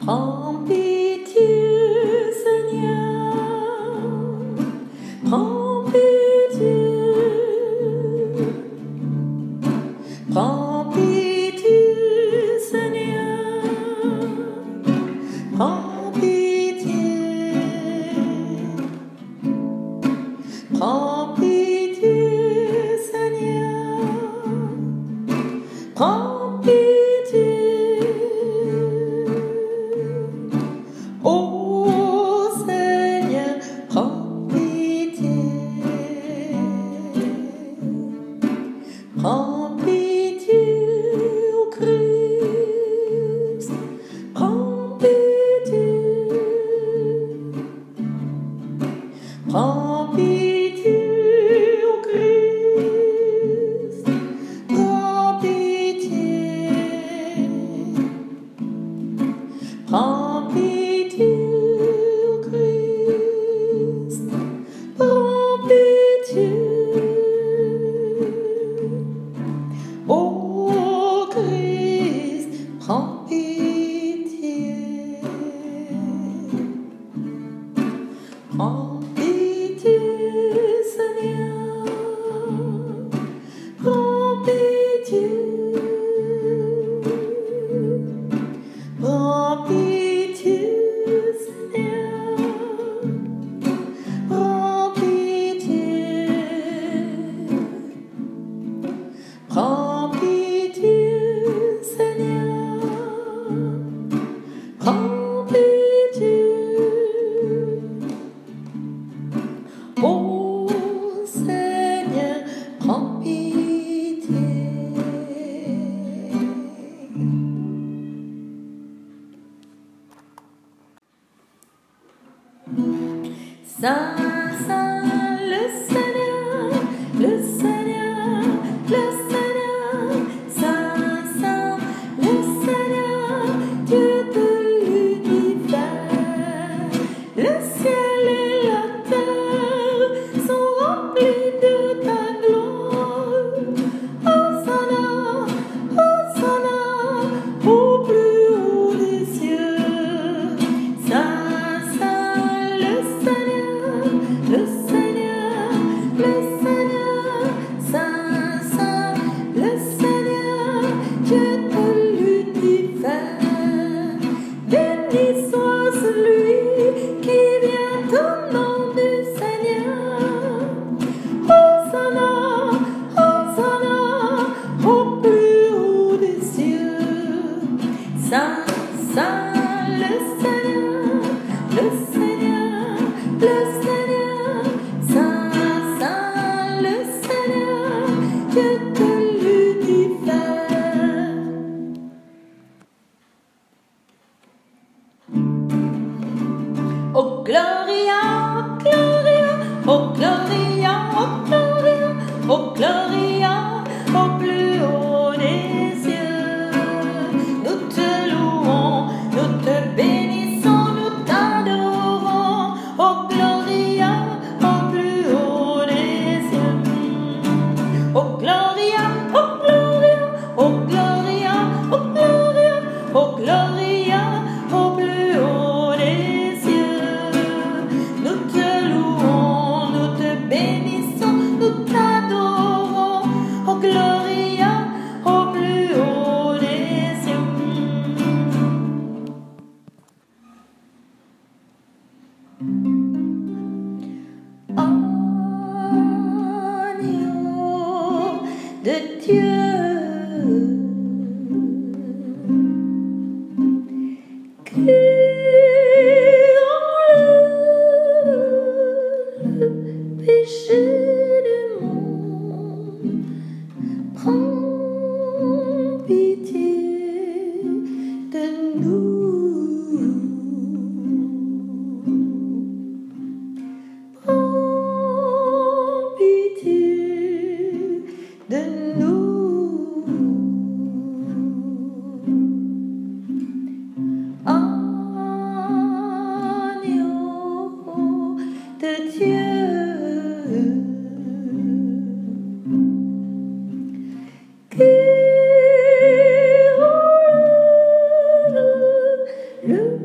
Prends pitié, Seigneur, prends pitié, prends pitié, Seigneur, prends pitié, prends pitié, Seigneur, prends pitié. Ô Seigneur, prends pitié. Prends pitié, ô Christ. Prends pitié. Prends pitié, ô Christ. Prends pitié. Prends pitié, ô Christ, prends pitié. Ô Christ, prends pitié. Prends pitié, Seigneur, prends pitié. Prends pitié, Seigneur, prends pitié. Prends pitié, Seigneur, prends pitié. Ô Seigneur, prends pitié. Saint, Saint, le Seigneur, le Seigneur, le Seigneur, Saint, Saint, le Seigneur, Dieu de l'univers. Le ciel et la terre sont remplis de ta gloire. Hosanna, Hosanna, au plus haut des cieux. Saint, Saint, le Seigneur, le Seigneur, le Seigneur, Saint, Saint, le Seigneur, Dieu de l'univers. Béni soit celui qui vient au nom du Seigneur. Hosanna, Hosanna, au plus haut des cieux. Saint, Saint, le Seigneur, le Seigneur, le Seigneur, Saint, Saint, le Seigneur, Dieu de l'univers. Oh Gloria, Gloria, oh Gloria, oh Gloria, oh Gloria, au plus haut des cieux. Nous te louons, nous te bénissons, nous t'adorons. Oh Gloria, au plus haut des cieux. Oh Gloria, oh Gloria, oh Gloria, oh Gloria, oh Gloria, au plus haut des cieux. Nous te louons, nous te bénissons, nous t'adorons. Oh Gloria, au plus haut des cieux. Agneau de Dieu, qui enlève le péché du monde, prends pitié de nous. Prends pitié de nous. Agneau de Dieu, qui enlève le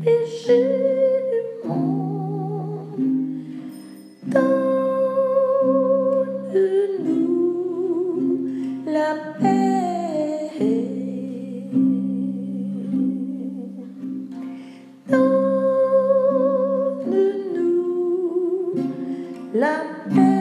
péchés du monde. Donne-nous la paix. Donne-nous la paix.